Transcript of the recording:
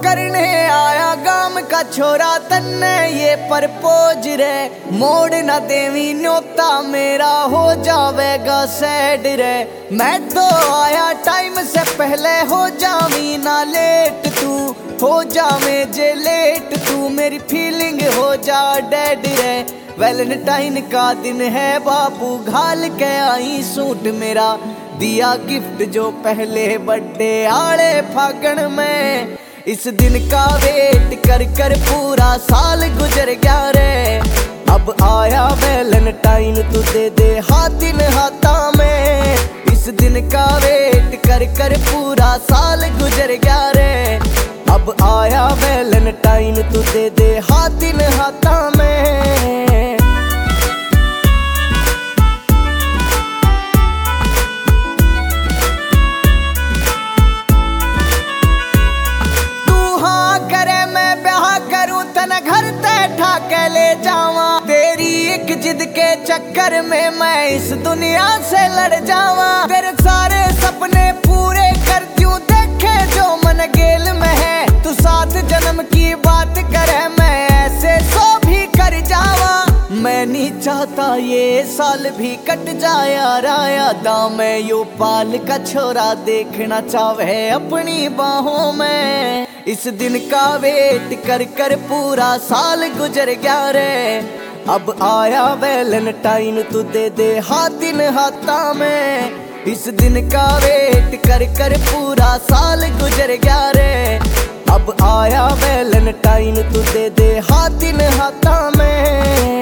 करने आया गाम का छोरा तन्ने ये परपोज रे। मोड़ न देवी न्योता मेरा हो जावेगा सैड रे। मैं तो आया टाइम से पहले हो जावी ना लेट तू, हो जावे जे लेट तू मेरी फीलिंग हो जा डेड रे। वैलेंटाइन का दिन है बाबू घाल के आई सूट मेरा, दिया गिफ्ट जो पहले बर्थडे आड़े फागण में। इस दिन का वेट कर कर पूरा साल गुजर गया रे। अब आया वैलेंटाइन तू दे दे हाथ इन हाथा में। इस दिन का वेट कर कर पूरा साल गुजर गया रे। अब आया वैलेंटाइन तू दे दे हाथ इन हाथा में। घर ते ठाके ले जावा, तेरी एक जिद के चक्कर में मैं इस दुनिया से लड़ जावा। तेरे सारे सपने पूरे कर दूं देखे जो मन गेल में है। तू 7 जन्म की बात करे मैं ऐसे सो भी कर जावा। मैं नहीं चाहता ये साल भी कट जाए राया दा। मैं यो पाल का छोरा देखना चाहे अपनी बाहों में। इस दिन का वेट कर कर पूरा साल गुजर गया रे। अब आया वैलेंटाइन तू दे दे हाथ इन हाथा में। इस दिन का वेट कर कर पूरा साल गुजर गया रे। अब आया वैलेंटाइन तू दे दे हाथ इन हाथा में।